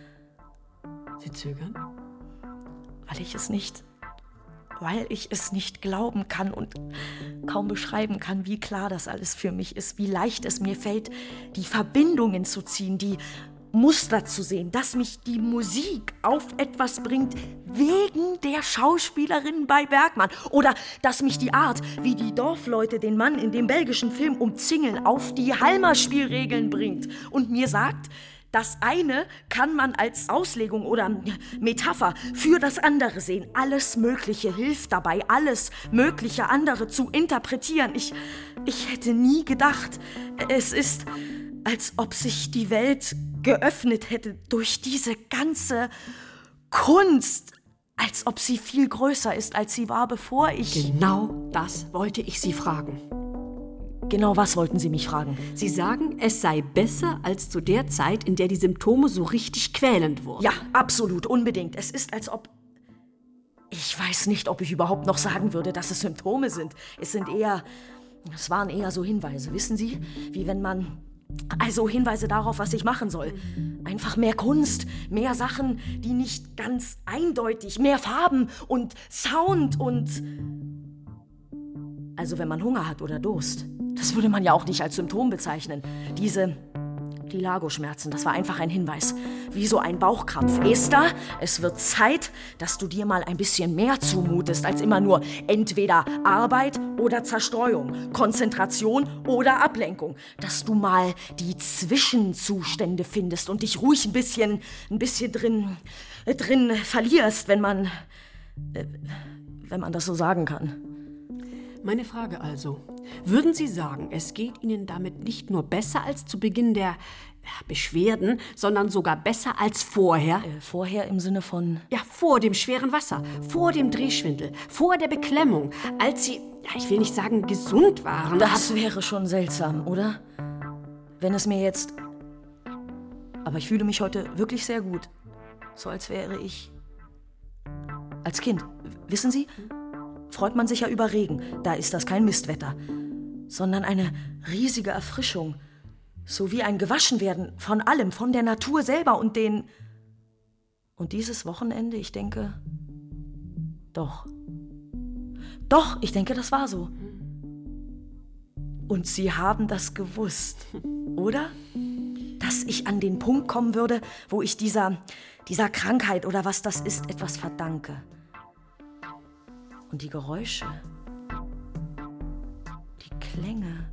Sie zögern? Weil ich es nicht... Weil ich es nicht glauben kann und kaum beschreiben kann, wie klar das alles für mich ist, wie leicht es mir fällt, die Verbindungen zu ziehen, die Muster zu sehen, dass mich die Musik auf etwas bringt wegen der Schauspielerin bei Bergmann oder dass mich die Art, wie die Dorfleute den Mann in dem belgischen Film umzingeln, auf die Halmer-Spielregeln bringt und mir sagt, das eine kann man als Auslegung oder Metapher für das andere sehen. Alles Mögliche hilft dabei, alles Mögliche andere zu interpretieren. Ich, ich hätte nie gedacht, es ist, als ob sich die Welt geöffnet hätte durch diese ganze Kunst, als ob sie viel größer ist, als sie war, bevor ich... Genau das wollte ich Sie fragen. Genau was wollten Sie mich fragen? Sie sagen, es sei besser als zu der Zeit, in der die Symptome so richtig quälend wurden. Ja, absolut, unbedingt. Es ist, als ob... Ich weiß nicht, ob ich überhaupt noch sagen würde, dass es Symptome sind. Es sind eher... Es waren eher so Hinweise, wissen Sie? Wie wenn man... Also Hinweise darauf, was ich machen soll. Einfach mehr Kunst, mehr Sachen, die nicht ganz eindeutig, mehr Farben und Sound und... Also wenn man Hunger hat oder Durst. Das würde man ja auch nicht als Symptom bezeichnen. Diese, die Lago-Schmerzen, das war einfach ein Hinweis. Wie so ein Bauchkrampf. Esther, es wird Zeit, dass du dir mal ein bisschen mehr zumutest, als immer nur entweder Arbeit oder Zerstreuung, Konzentration oder Ablenkung. Dass du mal die Zwischenzustände findest und dich ruhig ein bisschen, ein bisschen drin, drin verlierst, wenn man, äh, wenn man das so sagen kann. Meine Frage also, würden Sie sagen, es geht Ihnen damit nicht nur besser als zu Beginn der ja, Beschwerden, sondern sogar besser als vorher? Äh, vorher im Sinne von? Ja, vor dem schweren Wasser, vor dem Drehschwindel, vor der Beklemmung, als Sie, ja, ich will nicht sagen gesund waren. Das wäre schon seltsam, oder? Wenn es mir jetzt... Aber ich fühle mich heute wirklich sehr gut. So als wäre ich... Als Kind, wissen Sie... Freut man sich ja über Regen, da ist das kein Mistwetter, sondern eine riesige Erfrischung, so wie ein Gewaschenwerden von allem, von der Natur selber und den... Und dieses Wochenende, ich denke, doch, doch, ich denke, das war so. Und Sie haben das gewusst, oder? Dass ich an den Punkt kommen würde, wo ich dieser, dieser Krankheit oder was das ist, etwas verdanke. Und die Geräusche, die Klänge.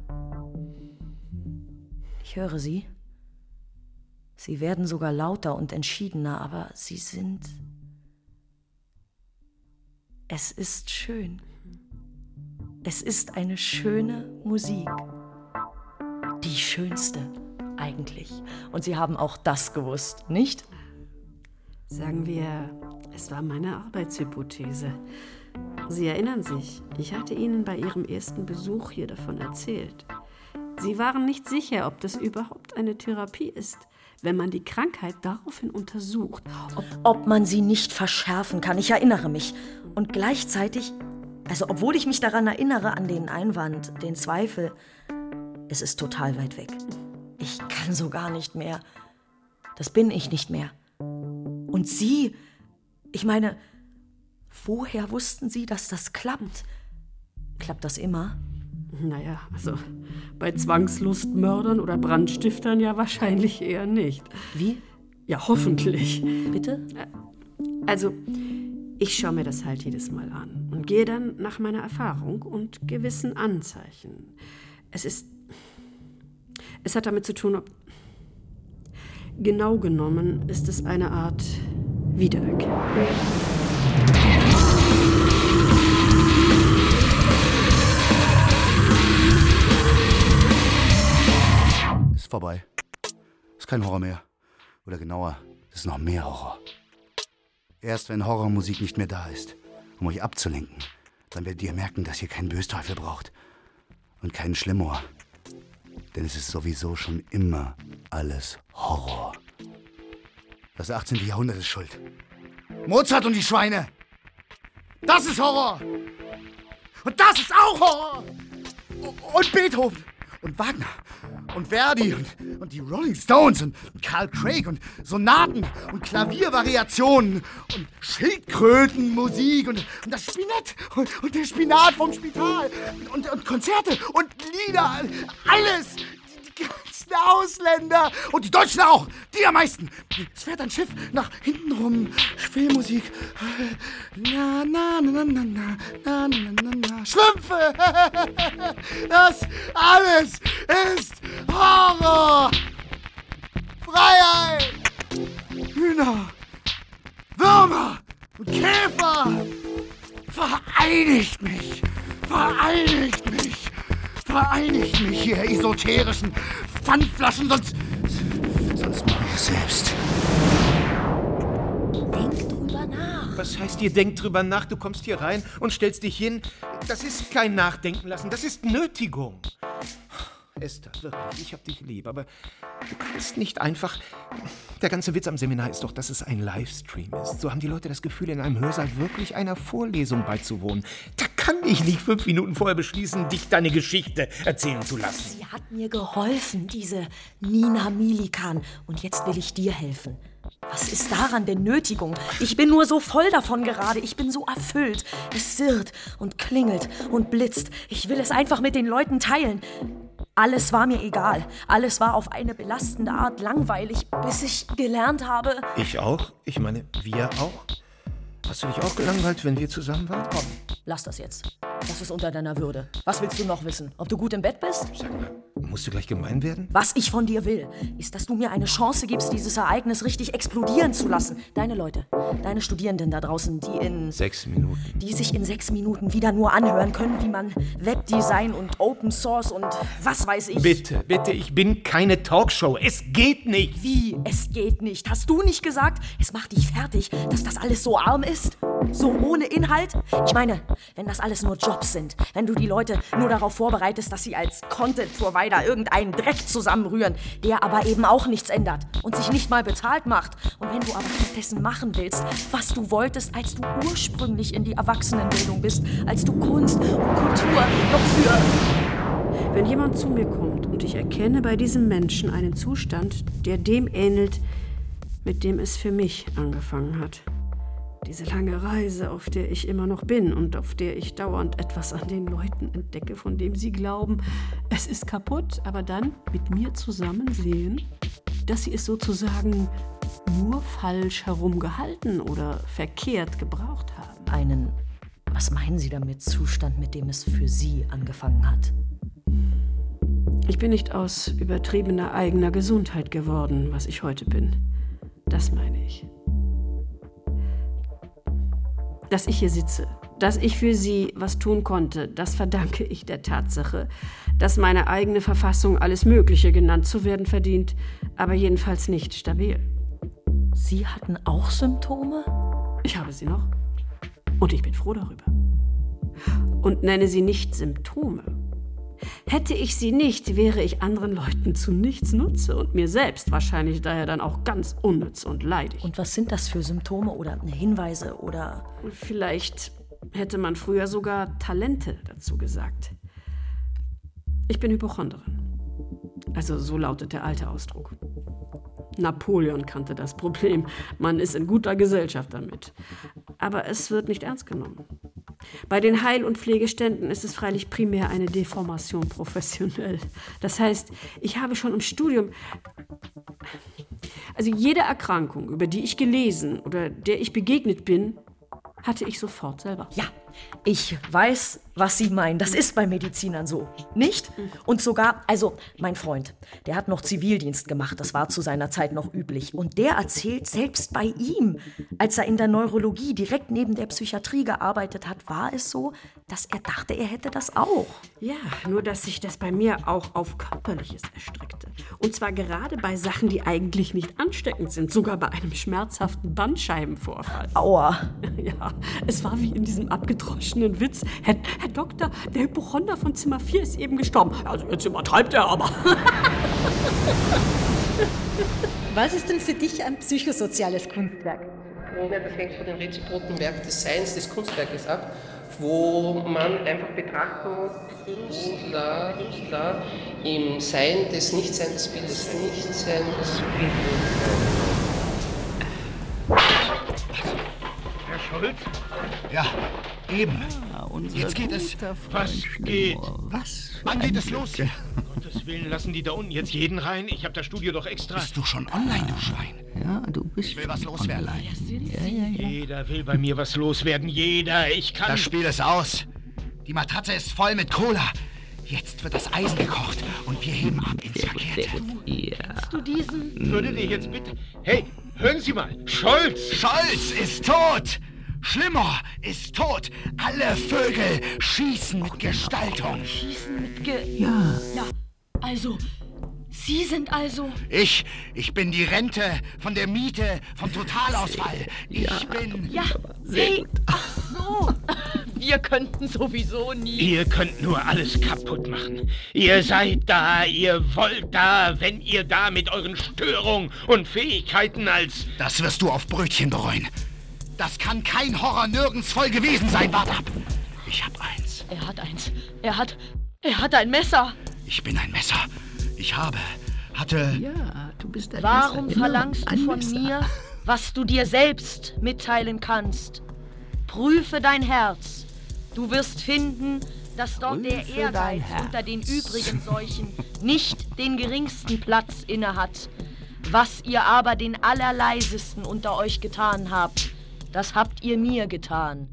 Ich höre sie. Sie werden sogar lauter und entschiedener, aber sie sind... Es ist schön. Es ist eine schöne Musik. Die schönste, eigentlich. Und Sie haben auch das gewusst, nicht? Sagen wir, es war meine Arbeitshypothese. Sie erinnern sich, ich hatte Ihnen bei Ihrem ersten Besuch hier davon erzählt. Sie waren nicht sicher, ob das überhaupt eine Therapie ist, wenn man die Krankheit daraufhin untersucht. Ob, ob man sie nicht verschärfen kann, ich erinnere mich. Und gleichzeitig, also obwohl ich mich daran erinnere, an den Einwand, den Zweifel, es ist total weit weg. Ich kann so gar nicht mehr. Das bin ich nicht mehr. Und Sie, ich meine... Woher wussten Sie, dass das klappt? Klappt das immer? Naja, also bei Zwangslustmördern oder Brandstiftern ja wahrscheinlich eher nicht. Wie? Ja, hoffentlich. Bitte? Also, Ich schaue mir das halt jedes Mal an und gehe dann nach meiner Erfahrung und gewissen Anzeichen. Es ist... Es hat damit zu tun, ob... Genau genommen ist es eine Art Wiedererkennung. Ist vorbei. Ist kein Horror mehr. Oder genauer, es ist noch mehr Horror. Erst wenn Horrormusik nicht mehr da ist, um euch abzulenken, dann werdet ihr merken, dass ihr keinen Bösteufel braucht. Und keinen Schlimmohr. Denn es ist sowieso schon immer alles Horror. Das achtzehnte. Jahrhundert ist schuld. Mozart und die Schweine. Das ist Horror. Und das ist auch Horror. Und Beethoven. Und Wagner. Und Verdi. Und, und die Rolling Stones. Und Carl Craig. Und Sonaten. Und Klaviervariationen. Und Schildkrötenmusik. Und, und das Spinett. Und, und der Spinat vom Spital. Und, und Konzerte. Und Lieder. Alles. Die ganzen Ausländer. Und die Deutschen auch. Die am meisten. Es fährt ein Schiff nach hinten rum. Filmmusik. Na, na, na, na, na, na, na, na, na. Schlümpfe. Das alles ist Horror. Freiheit. Hühner. Würmer. Und Käfer. Vereinigt mich. Vereinigt mich. Vereinigt mich, ihr esoterischen Pfandflaschen, sonst... sonst mache ich es selbst. Denk drüber nach. Was heißt, ihr denkt drüber nach? Du kommst hier rein und stellst dich hin. Das ist kein Nachdenken lassen, das ist Nötigung. Esther, wirklich, ich hab dich lieb, aber du kannst nicht einfach... Der ganze Witz am Seminar ist doch, dass es ein Livestream ist. So haben die Leute das Gefühl, in einem Hörsaal wirklich einer Vorlesung beizuwohnen. Da kann ich nicht fünf Minuten vorher beschließen, dich deine Geschichte erzählen zu lassen. Sie hat mir geholfen, diese Nina Milikan. Und jetzt will ich dir helfen. Was ist daran denn Nötigung? Ich bin nur so voll davon gerade. Ich bin so erfüllt. Es sirrt und klingelt und blitzt. Ich will es einfach mit den Leuten teilen. Alles war mir egal. Alles war auf eine belastende Art langweilig, bis ich gelernt habe... Ich auch? Ich meine, wir auch? Hast du dich auch gelangweilt, wenn wir zusammen waren? Komm, lass das jetzt. Das ist unter deiner Würde. Was willst du noch wissen? Ob du gut im Bett bist? Sag mal, musst du gleich gemein werden? Was ich von dir will, ist, dass du mir eine Chance gibst, dieses Ereignis richtig explodieren zu lassen. Deine Leute, deine Studierenden da draußen, die in... Sechs Minuten. Die sich in sechs Minuten wieder nur anhören können, wie man Webdesign und Open Source und was weiß ich... Bitte, bitte, ich bin keine Talkshow. Es geht nicht. Wie? Es geht nicht. Hast du nicht gesagt, es macht dich fertig, dass das alles so arm ist? So ohne Inhalt? Ich meine, wenn das alles nur Jobs sind, wenn du die Leute nur darauf vorbereitest, dass sie als Content-Provider irgendeinen Dreck zusammenrühren, der aber eben auch nichts ändert und sich nicht mal bezahlt macht. Und wenn du aber stattdessen machen willst, was du wolltest, als du ursprünglich in die Erwachsenenbildung bist, als du Kunst und Kultur noch für... Wenn jemand zu mir kommt und ich erkenne bei diesem Menschen einen Zustand, der dem ähnelt, mit dem es für mich angefangen hat. Diese lange Reise, auf der ich immer noch bin und auf der ich dauernd etwas an den Leuten entdecke, von dem sie glauben, es ist kaputt, aber dann mit mir zusammen sehen, dass sie es sozusagen nur falsch herumgehalten oder verkehrt gebraucht haben. Einen, was meinen Sie damit, Zustand, mit dem es für Sie angefangen hat? Ich bin nicht aus übertriebener eigener Gesundheit geworden, was ich heute bin. Das meine ich. Dass ich hier sitze, dass ich für Sie was tun konnte, das verdanke ich der Tatsache, dass meine eigene Verfassung alles Mögliche genannt zu werden verdient, aber jedenfalls nicht stabil. Sie hatten auch Symptome? Ich habe sie noch. Und ich bin froh darüber. Und nenne sie nicht Symptome. Hätte ich sie nicht, wäre ich anderen Leuten zu nichts nutze und mir selbst wahrscheinlich daher dann auch ganz unnütz und leidig. Und was sind das für Symptome oder Hinweise oder... Vielleicht hätte man früher sogar Talente dazu gesagt. Ich bin Hypochonderin. Also so lautet der alte Ausdruck. Napoleon kannte das Problem. Man ist in guter Gesellschaft damit. Aber es wird nicht ernst genommen. Bei den Heil- und Pflegeständen ist es freilich primär eine Deformation professionell. Das heißt, ich habe schon im Studium... Also jede Erkrankung, über die ich gelesen oder der ich begegnet bin, hatte ich sofort selber. Ja, ich weiß, was Sie meinen. Das ist bei Medizinern so. Nicht? Und sogar, also mein Freund, der hat noch Zivildienst gemacht. Das war zu seiner Zeit noch üblich. Und der erzählt, selbst bei ihm, als er in der Neurologie direkt neben der Psychiatrie gearbeitet hat, war es so, dass er dachte, er hätte das auch. Ja, nur dass sich das bei mir auch auf Körperliches erstreckte. Und zwar gerade bei Sachen, die eigentlich nicht ansteckend sind. Sogar bei einem schmerzhaften Bandscheibenvorfall. Aua. Ja, es war wie in diesem abgedroschenen Witz. Herr, Herr Doktor, der Hypochonder von Zimmer vier ist eben gestorben. Also jetzt übertreibt er aber. Was ist denn für dich ein psychosoziales Kunstwerk? Ja, das hängt von dem reziproken Werk des Seins des Kunstwerkes ab, wo man einfach betrachten muss, Künstler, Künstler im Sein des Nichtsein des Bildes, Nichtsein des Bildes. Herr Scholz? Ja, eben. Ah, Jetzt geht es. Was geht? Was? Wann geht es los? Um Gottes Willen, lassen die da unten jetzt jeden rein? Ich habe das Studio doch extra. Bist du schon online, du Schwein? Ja, du bist. Ich will was loswerden. Ja, ja, ja. Jeder will bei mir was loswerden. Jeder. Ich kann. Das Spiel ist aus. Die Matratze ist voll mit Cola. Jetzt wird das Eisen gekocht und wir heben ab ins Verkehrte. Ja. Hast du diesen? Würdet ihr jetzt bitte... Hey, hören Sie mal. Scholz! Scholz ist tot! Schlimmer ist tot. Alle Vögel schießen mit Gestaltung. Schießen mit Ge... Ja. Ja, also... Sie sind also... Ich, ich bin die Rente von der Miete, vom Totalausfall. Ich ja, bin... Ja, hey, ach so. Wir könnten sowieso nie... Ihr könnt nur alles kaputt machen. Ihr seid da, ihr wollt da, wenn ihr da mit euren Störungen und Fähigkeiten als... Das wirst du auf Brötchen bereuen. Das kann kein Horror nirgends voll gewesen sein. Wart ab. Ich hab eins. Er hat eins. Er hat... Er hat ein Messer. Ich bin ein Messer. Ich habe... hatte... Ja, du bist ein Warum Messer. verlangst du von Messer. mir, was du dir selbst mitteilen kannst? Prüfe dein Herz. Du wirst finden, dass dort Prüfe der Ehrgeiz dein Herz. unter den übrigen Seuchen nicht den geringsten Platz innehat. Was ihr aber den allerleisesten unter euch getan habt, das habt ihr mir getan.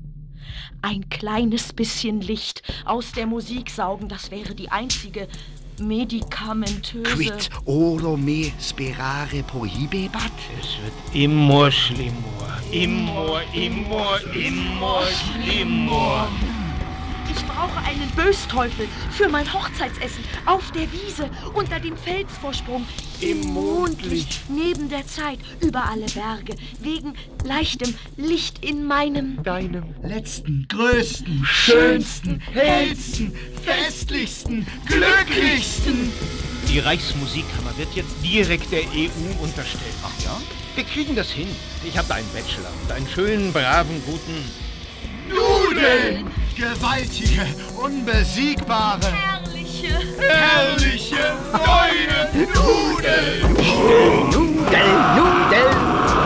Ein kleines bisschen Licht aus der Musik saugen, das wäre die einzige medikamentöse... Quid oro me sperare prohibebat? Es wird immer schlimmer. Immer, immer, immer schlimmer. Ich brauche einen Bösteufel für mein Hochzeitsessen auf der Wiese unter dem Felsvorsprung im Mondlicht neben der Zeit über alle Berge wegen leichtem Licht in meinem deinem letzten, größten, schönsten, hellsten, festlichsten, glücklichsten. Die Reichsmusikkammer wird jetzt direkt der E U unterstellt. Ach ja? Wir kriegen das hin. Ich habe da einen Bachelor und einen schönen, braven, guten... Nudeln! Gewaltige, unbesiegbare, herrliche, herrliche, neue Nudeln! Nudeln, Nudeln!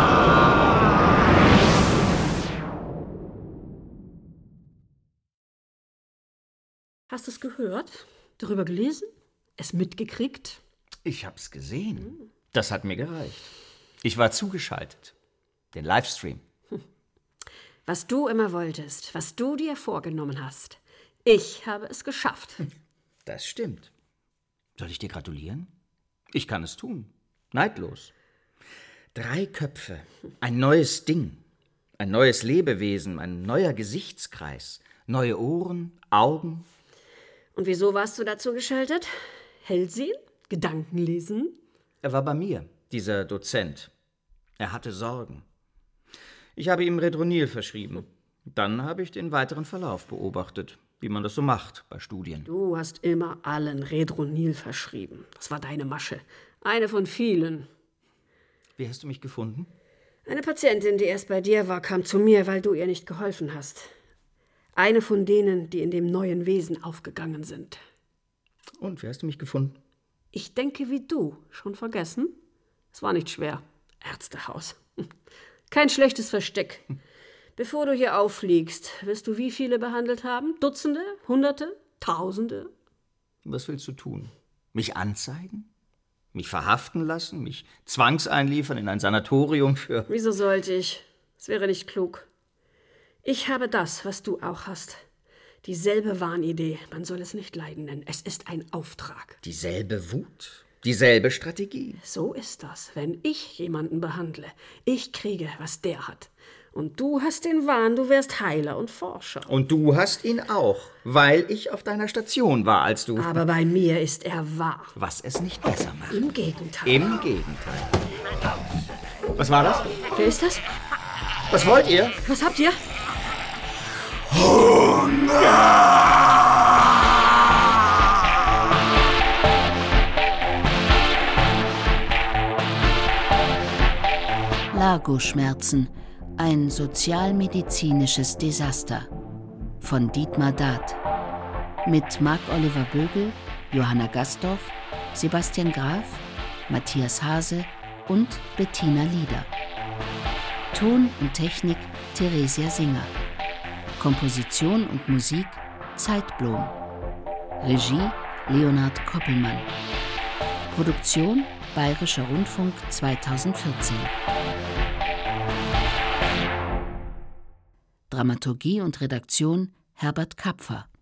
Hast du es gehört? Darüber gelesen? Es mitgekriegt? Ich hab's gesehen. Das hat mir gereicht. Ich war zugeschaltet. Den Livestream. Was du immer wolltest, was du dir vorgenommen hast. Ich habe es geschafft. Das stimmt. Soll ich dir gratulieren? Ich kann es tun. Neidlos. Drei Köpfe. Ein neues Ding. Ein neues Lebewesen. Ein neuer Gesichtskreis. Neue Ohren, Augen. Und wieso warst du dazu geschaltet? Hellsehen? Gedankenlesen? Er war bei mir, dieser Dozent. Er hatte Sorgen. Ich habe ihm Redronil verschrieben. Dann habe ich den weiteren Verlauf beobachtet, wie man das so macht bei Studien. Du hast immer allen Redronil verschrieben. Das war deine Masche. Eine von vielen. Wie hast du mich gefunden? Eine Patientin, die erst bei dir war, kam zu mir, weil du ihr nicht geholfen hast. Eine von denen, die in dem neuen Wesen aufgegangen sind. Und wie hast du mich gefunden? Ich denke wie du. Schon vergessen? Es war nicht schwer. Ärztehaus. Kein schlechtes Versteck. Bevor du hier auffliegst, wirst du wie viele behandelt haben? Dutzende? Hunderte? Tausende? Was willst du tun? Mich anzeigen? Mich verhaften lassen? Mich zwangseinliefern in ein Sanatorium für... Wieso sollte ich? Es wäre nicht klug. Ich habe das, was du auch hast. Dieselbe Wahnidee. Man soll es nicht Leiden nennen. Es ist ein Auftrag. Dieselbe Wut? Dieselbe Strategie? So ist das, wenn ich jemanden behandle. Ich kriege, was der hat. Und du hast den Wahn, du wärst Heiler und Forscher. Und du hast ihn auch, weil ich auf deiner Station war, als du... Aber bei mir ist er wahr. Was es nicht besser macht. Im Gegenteil. Im Gegenteil. Was war das? Wer ist das? Was wollt ihr? Was habt ihr? Largo-Schmerzen, ein sozialmedizinisches Desaster von Dietmar Dart mit Marc-Oliver Bögel, Johanna Gastorf, Sebastian Graf, Matthias Hase und Bettina Lieder. Ton und Technik Theresia Singer. Komposition und Musik Zeitblom. Regie Leonhard Koppelmann. Produktion Bayerischer Rundfunk zweitausendvierzehn. Dramaturgie und Redaktion Herbert Kapfer.